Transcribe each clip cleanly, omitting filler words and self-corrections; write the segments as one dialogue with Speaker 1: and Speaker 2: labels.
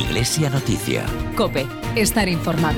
Speaker 1: Iglesia Noticia.
Speaker 2: COPE. Estar informado.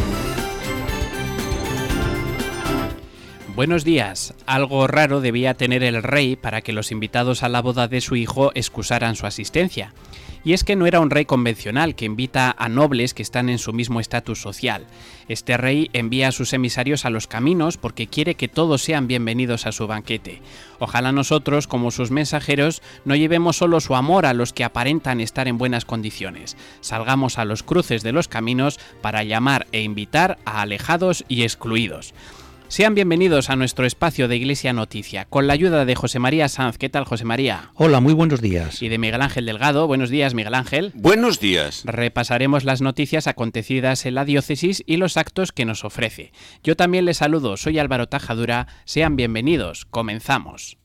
Speaker 3: Buenos días. Algo raro debía tener el rey para que los invitados a la boda de su hijo excusaran su asistencia. Y es que no era un rey convencional que invita a nobles que están en su mismo estatus social. Este rey envía a sus emisarios a los caminos porque quiere que todos sean bienvenidos a su banquete. Ojalá nosotros, como sus mensajeros, no llevemos solo su amor a los que aparentan estar en buenas condiciones. Salgamos a los cruces de los caminos para llamar e invitar a alejados y excluidos. Sean bienvenidos a nuestro espacio de Iglesia Noticia, con la ayuda de José María Sanz. ¿Qué tal, José María?
Speaker 4: Hola, muy buenos días.
Speaker 3: Y de Miguel Ángel Delgado. Buenos días, Miguel Ángel.
Speaker 5: Buenos días.
Speaker 3: Repasaremos las noticias acontecidas en la diócesis y los actos que nos ofrece. Yo también les saludo, soy Álvaro Tajadura. Sean bienvenidos. Comenzamos.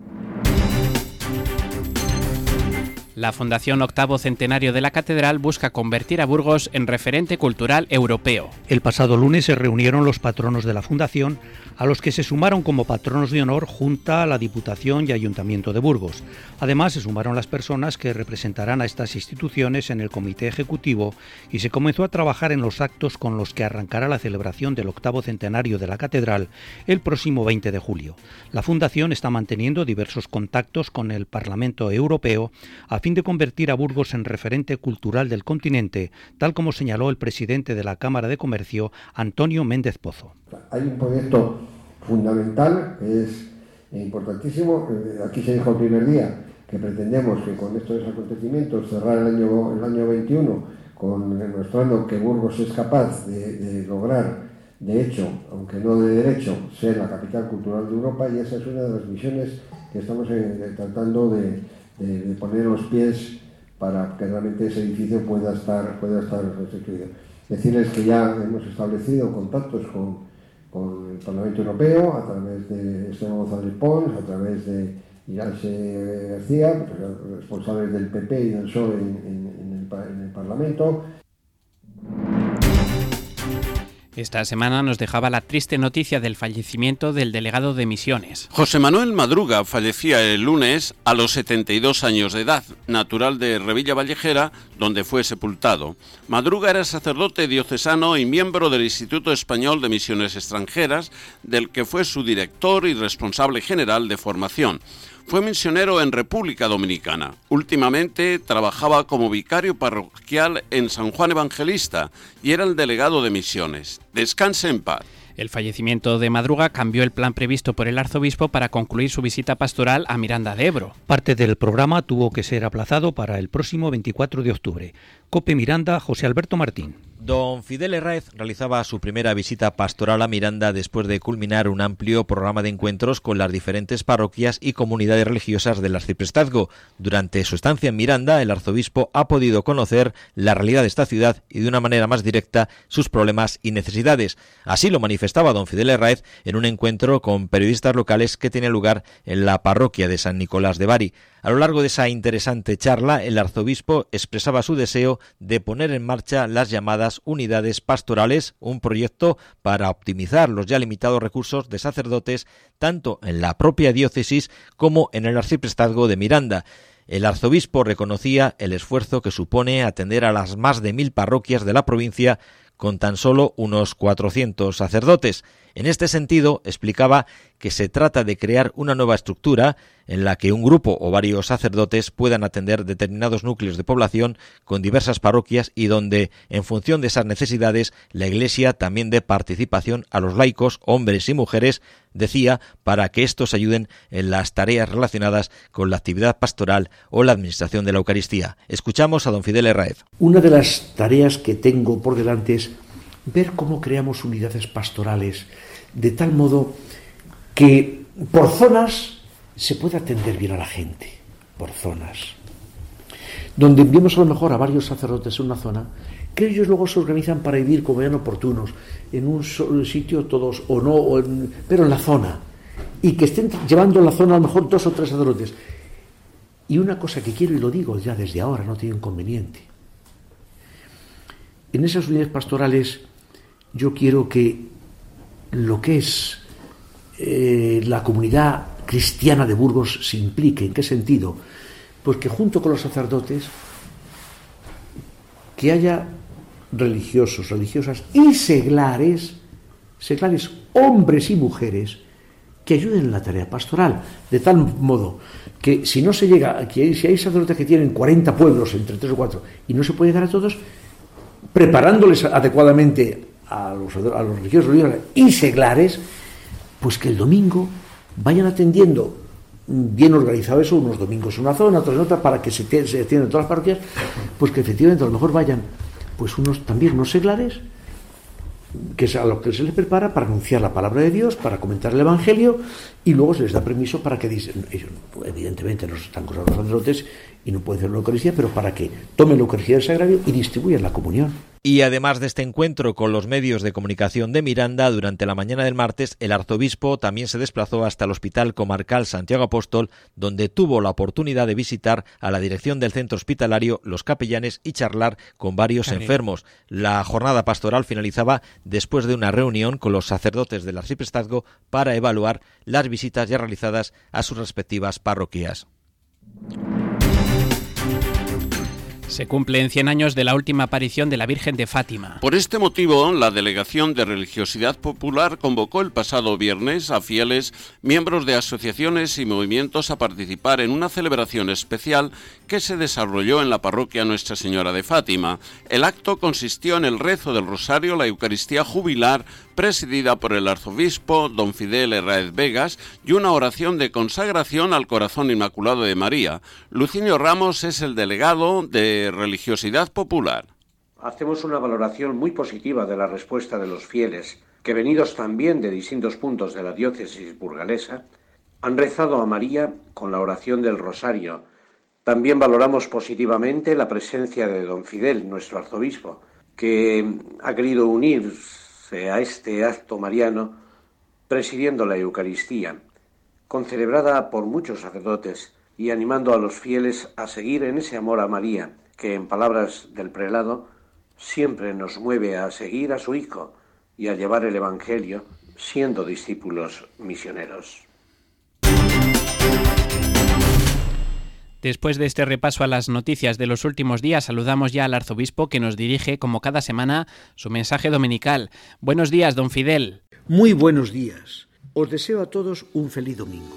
Speaker 3: La Fundación Octavo Centenario de la Catedral busca convertir a Burgos en referente cultural europeo.
Speaker 4: El pasado lunes se reunieron los patronos de la Fundación, a los que se sumaron como patronos de honor Junta, la Diputación y Ayuntamiento de Burgos. Además, se sumaron las personas que representarán a estas instituciones en el Comité Ejecutivo y se comenzó a trabajar en los actos con los que arrancará la celebración del octavo centenario de la Catedral el próximo 20 de julio. La Fundación está manteniendo diversos contactos con el Parlamento Europeo a fin de convertir a Burgos en referente cultural del continente, tal como señaló el presidente de la Cámara de Comercio, Antonio Méndez Pozo.
Speaker 6: Hay un proyecto fundamental que es importantísimo. Aquí se dijo el primer día que pretendemos que con estos acontecimientos cerrar el año 21 demostrando que Burgos es capaz de lograr, de hecho, aunque no de derecho, ser la capital cultural de Europa, y esa es una de las misiones que estamos tratando de poner los pies para que realmente ese edificio pueda estar restituido. Decirles que ya hemos establecido contactos con el Parlamento Europeo a través de Esteban González Pons, a través de Iranse García, responsables del PP y del PSOE en el Parlamento.
Speaker 3: Esta semana nos dejaba la triste noticia del fallecimiento del delegado de Misiones.
Speaker 5: José Manuel Madruga fallecía el lunes a los 72 años de edad, natural de Revilla Vallejera, donde fue sepultado. Madruga era sacerdote diocesano y miembro del Instituto Español de Misiones Extranjeras, del que fue su director y responsable general de formación. Fue misionero en República Dominicana. Últimamente trabajaba como vicario parroquial en San Juan Evangelista y era el delegado de Misiones. Descanse en paz.
Speaker 3: El fallecimiento de Madruga cambió el plan previsto por el arzobispo para concluir su visita pastoral a Miranda de Ebro.
Speaker 4: Parte del programa tuvo que ser aplazado para el próximo 24 de octubre. COPE Miranda, José Alberto Martín.
Speaker 7: Don Fidel Herráez realizaba su primera visita pastoral a Miranda después de culminar un amplio programa de encuentros con las diferentes parroquias y comunidades religiosas del arciprestazgo. Durante su estancia en Miranda, el arzobispo ha podido conocer la realidad de esta ciudad y de una manera más directa sus problemas y necesidades. Así lo manifestaba don Fidel Herráez en un encuentro con periodistas locales que tenía lugar en la parroquia de San Nicolás de Bari. A lo largo de esa interesante charla, el arzobispo expresaba su deseo de poner en marcha las llamadas unidades pastorales, un proyecto para optimizar los ya limitados recursos de sacerdotes tanto en la propia diócesis como en el arciprestazgo de Miranda. El arzobispo reconocía el esfuerzo que supone atender a las más de 1000 parroquias de la provincia con tan solo unos 400 sacerdotes. En este sentido, explicaba que se trata de crear una nueva estructura en la que un grupo o varios sacerdotes puedan atender determinados núcleos de población con diversas parroquias y donde, en función de esas necesidades, la Iglesia también dé participación a los laicos, hombres y mujeres, decía, para que estos ayuden en las tareas relacionadas con la actividad pastoral o la administración de la Eucaristía. Escuchamos a don Fidel Herráez.
Speaker 8: Una de las tareas que tengo por delante es ver cómo creamos unidades pastorales de tal modo que por zonas se pueda atender bien a la gente, por zonas. Donde enviemos a lo mejor a varios sacerdotes en una zona, que ellos luego se organizan para vivir como vean oportunos, en un solo sitio todos o no, pero en la zona, y que estén llevando en la zona a lo mejor 2 o 3 sacerdotes. Y una cosa que quiero, y lo digo ya desde ahora, no tiene inconveniente. En esas unidades pastorales yo quiero que lo que es la comunidad cristiana de Burgos se implique. ¿En qué sentido? Pues que junto con los sacerdotes que haya religiosos, religiosas y seglares, hombres y mujeres, que ayuden en la tarea pastoral, de tal modo que si no se llega, si hay sacerdotes que tienen 40 pueblos entre 3 o 4 y no se puede dar a todos, preparándoles adecuadamente a los religiosos y seglares, pues que el domingo vayan atendiendo bien organizado eso, unos domingos en una zona, otros en otra, para que se atiendan todas las parroquias, pues que efectivamente a lo mejor vayan pues unos seglares, que es a lo que se les prepara para anunciar la palabra de Dios, para comentar el Evangelio, y luego se les da permiso para que dicen, ellos evidentemente no están con los sacerdotes y no pueden hacer la Eucaristía, pero para que tomen la Eucaristía del Sagrario y distribuyan la comunión.
Speaker 7: Y además de este encuentro con los medios de comunicación de Miranda, durante la mañana del martes, el arzobispo también se desplazó hasta el Hospital Comarcal Santiago Apóstol, donde tuvo la oportunidad de visitar a la dirección del centro hospitalario, los capellanes y charlar con varios enfermos. La jornada pastoral finalizaba después de una reunión con los sacerdotes del arciprestazgo para evaluar las visitas ya realizadas a sus respectivas parroquias.
Speaker 3: Se cumplen 100 años de la última aparición de la Virgen de Fátima.
Speaker 5: Por este motivo, la Delegación de Religiosidad Popular convocó el pasado viernes a fieles, miembros de asociaciones y movimientos a participar en una celebración especial que se desarrolló en la parroquia Nuestra Señora de Fátima. El acto consistió en el rezo del Rosario, la Eucaristía jubilar, presidida por el arzobispo don Fidel Herráez Vegas, y una oración de consagración al Corazón Inmaculado de María. Lucinio Ramos es el delegado de Religiosidad Popular.
Speaker 1: Hacemos una valoración muy positiva de la respuesta de los fieles, que venidos también de distintos puntos de la diócesis burgalesa, han rezado a María con la oración del Rosario. También valoramos positivamente la presencia de don Fidel, nuestro arzobispo, que ha querido unirse a este acto mariano presidiendo la Eucaristía, concelebrada por muchos sacerdotes y animando a los fieles a seguir en ese amor a María, que en palabras del prelado siempre nos mueve a seguir a su Hijo y a llevar el Evangelio siendo discípulos misioneros.
Speaker 3: Después de este repaso a las noticias de los últimos días, saludamos ya al arzobispo que nos dirige, como cada semana, su mensaje dominical. Buenos días, don Fidel.
Speaker 8: Muy buenos días. Os deseo a todos un feliz domingo.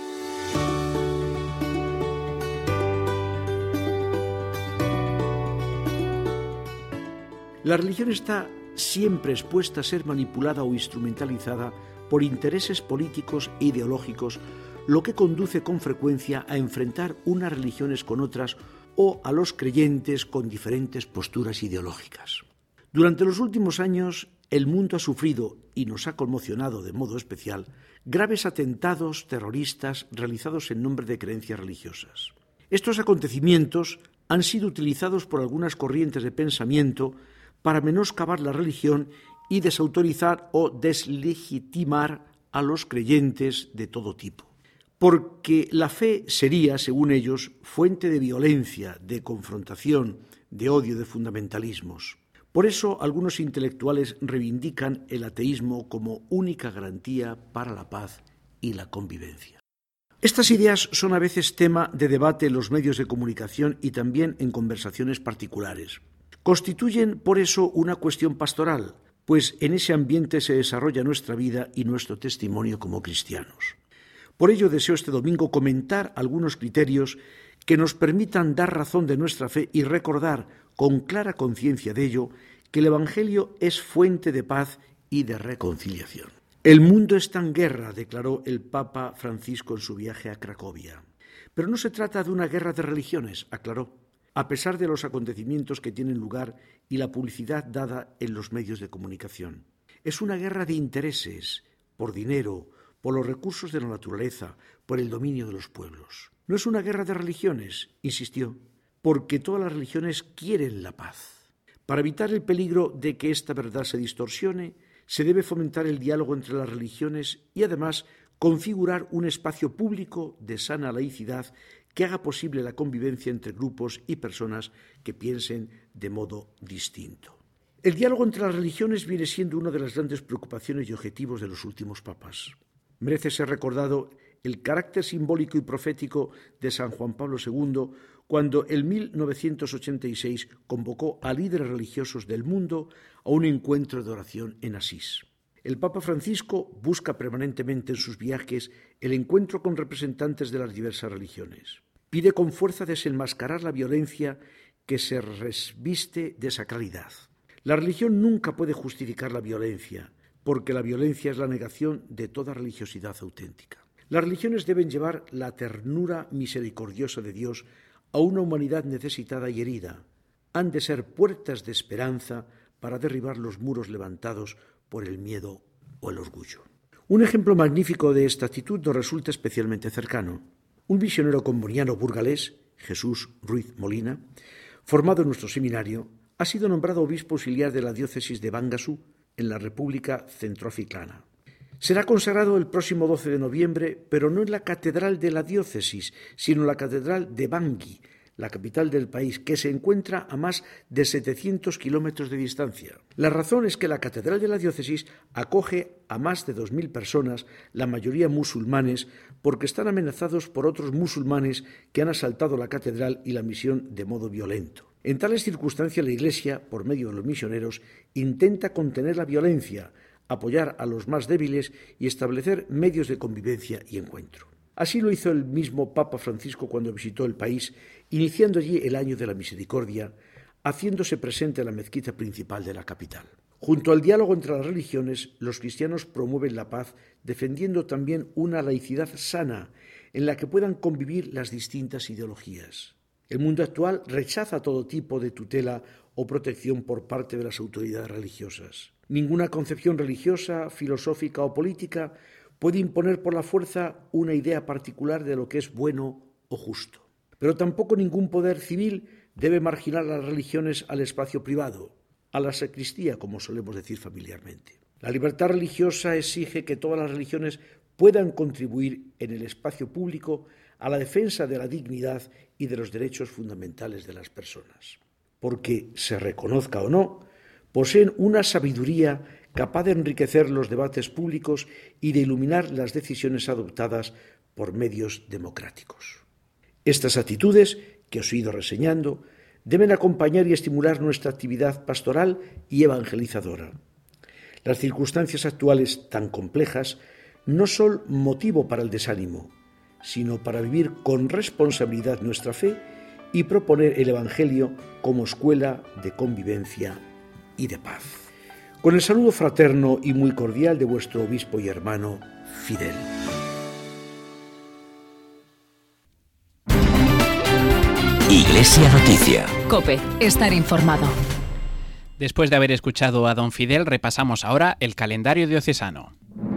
Speaker 8: La religión está siempre expuesta a ser manipulada o instrumentalizada por intereses políticos e ideológicos, lo que conduce con frecuencia a enfrentar unas religiones con otras o a los creyentes con diferentes posturas ideológicas. Durante los últimos años, el mundo ha sufrido, y nos ha conmocionado de modo especial, graves atentados terroristas realizados en nombre de creencias religiosas. Estos acontecimientos han sido utilizados por algunas corrientes de pensamiento para menoscabar la religión y desautorizar o deslegitimar a los creyentes de todo tipo. Porque la fe sería, según ellos, fuente de violencia, de confrontación, de odio, de fundamentalismos. Por eso, algunos intelectuales reivindican el ateísmo como única garantía para la paz y la convivencia. Estas ideas son a veces tema de debate en los medios de comunicación y también en conversaciones particulares. Constituyen, por eso, una cuestión pastoral, pues en ese ambiente se desarrolla nuestra vida y nuestro testimonio como cristianos. Por ello deseo este domingo comentar algunos criterios que nos permitan dar razón de nuestra fe y recordar con clara conciencia de ello que el Evangelio es fuente de paz y de reconciliación. El mundo está en guerra, declaró el Papa Francisco en su viaje a Cracovia. Pero no se trata de una guerra de religiones, aclaró, a pesar de los acontecimientos que tienen lugar y la publicidad dada en los medios de comunicación. Es una guerra de intereses, por dinero, por los recursos de la naturaleza, por el dominio de los pueblos. No es una guerra de religiones, insistió, porque todas las religiones quieren la paz. Para evitar el peligro de que esta verdad se distorsione, se debe fomentar el diálogo entre las religiones y además configurar un espacio público de sana laicidad que haga posible la convivencia entre grupos y personas que piensen de modo distinto. El diálogo entre las religiones viene siendo una de las grandes preocupaciones y objetivos de los últimos papas. Merece ser recordado el carácter simbólico y profético de San Juan Pablo II cuando en 1986 convocó a líderes religiosos del mundo a un encuentro de oración en Asís. El Papa Francisco busca permanentemente en sus viajes el encuentro con representantes de las diversas religiones. Pide con fuerza desenmascarar la violencia que se reviste de sacralidad. La religión nunca puede justificar la violencia, porque la violencia es la negación de toda religiosidad auténtica. Las religiones deben llevar la ternura misericordiosa de Dios a una humanidad necesitada y herida. Han de ser puertas de esperanza para derribar los muros levantados por el miedo o el orgullo. Un ejemplo magnífico de esta actitud nos resulta especialmente cercano. Un misionero comboniano burgalés, Jesús Ruiz Molina, formado en nuestro seminario, ha sido nombrado obispo auxiliar de la diócesis de Bangassou, en la República Centroafricana. Será consagrado el próximo 12 de noviembre, pero no en la catedral de la diócesis, sino en la catedral de Bangui, la capital del país, que se encuentra a más de 700 kilómetros de distancia. La razón es que la catedral de la diócesis acoge a más de 2.000 personas, la mayoría musulmanes, porque están amenazados por otros musulmanes que han asaltado la catedral y la misión de modo violento. En tales circunstancias, la Iglesia, por medio de los misioneros, intenta contener la violencia, apoyar a los más débiles y establecer medios de convivencia y encuentro. Así lo hizo el mismo Papa Francisco cuando visitó el país, iniciando allí el Año de la Misericordia, haciéndose presente en la mezquita principal de la capital. Junto al diálogo entre las religiones, los cristianos promueven la paz, defendiendo también una laicidad sana, en la que puedan convivir las distintas ideologías. El mundo actual rechaza todo tipo de tutela o protección por parte de las autoridades religiosas. Ninguna concepción religiosa, filosófica o política puede imponer por la fuerza una idea particular de lo que es bueno o justo. Pero tampoco ningún poder civil debe marginar a las religiones al espacio privado, a la sacristía, como solemos decir familiarmente. La libertad religiosa exige que todas las religiones puedan contribuir en el espacio público a la defensa de la dignidad y de los derechos fundamentales de las personas. Porque, se reconozca o no, poseen una sabiduría capaz de enriquecer los debates públicos y de iluminar las decisiones adoptadas por medios democráticos. Estas actitudes, que os he ido reseñando, deben acompañar y estimular nuestra actividad pastoral y evangelizadora. Las circunstancias actuales tan complejas no son motivo para el desánimo, sino para vivir con responsabilidad nuestra fe y proponer el Evangelio como escuela de convivencia y de paz. Con el saludo fraterno y muy cordial de vuestro obispo y hermano Fidel.
Speaker 2: Iglesia Noticia. COPE, estar informado.
Speaker 3: Después de haber escuchado a don Fidel, repasamos ahora el calendario diocesano.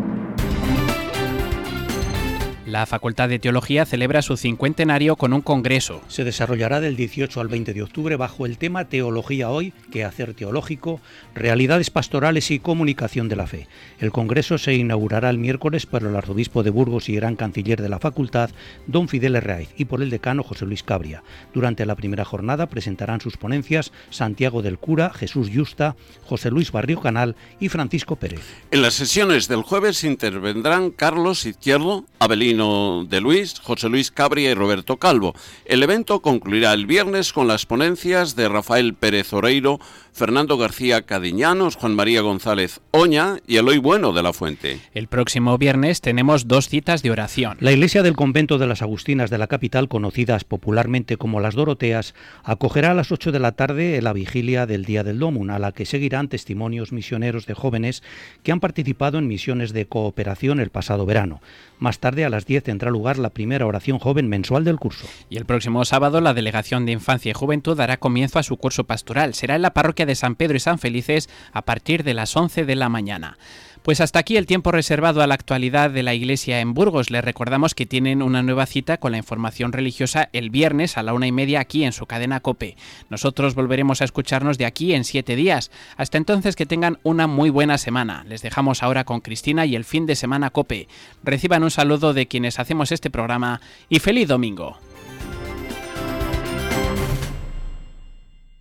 Speaker 3: La Facultad de Teología celebra su cincuentenario con un congreso.
Speaker 4: Se desarrollará del 18 al 20 de octubre bajo el tema Teología hoy, quehacer teológico, realidades pastorales y comunicación de la fe. El congreso se inaugurará el miércoles por el arzobispo de Burgos y gran canciller de la facultad, don Fidel Herráez, y por el decano José Luis Cabria. Durante la primera jornada presentarán sus ponencias Santiago del Cura, Jesús Yusta, José Luis Barrio Canal y Francisco Pérez.
Speaker 5: En las sesiones del jueves intervendrán Carlos Izquierdo, Abelino de Luis, José Luis Cabria y Roberto Calvo. El evento concluirá el viernes con las ponencias de Rafael Pérez Oreiro, Fernando García Cadiñanos, Juan María González Oña y Eloy Bueno de la Fuente.
Speaker 3: El próximo viernes tenemos 2 citas de oración.
Speaker 4: La iglesia del convento de las Agustinas de la capital, conocidas popularmente como las Doroteas, acogerá a las 8 de la tarde la vigilia del Día del Dómun, a la que seguirán testimonios misioneros de jóvenes que han participado en misiones de cooperación el pasado verano. Más tarde, a las 10, tendrá lugar la primera oración joven mensual del curso.
Speaker 3: Y el próximo sábado, la Delegación de Infancia y Juventud dará comienzo a su curso pastoral. Será en la parroquia de San Pedro y San Felices a partir de las 11 de la mañana. Pues hasta aquí el tiempo reservado a la actualidad de la Iglesia en Burgos. Les recordamos que tienen una nueva cita con la información religiosa el viernes a la 1:30 aquí en su cadena COPE. Nosotros volveremos a escucharnos de aquí en 7 días. Hasta entonces, que tengan una muy buena semana. Les dejamos ahora con Cristina y el fin de semana COPE. Reciban un saludo de quienes hacemos este programa y ¡feliz domingo!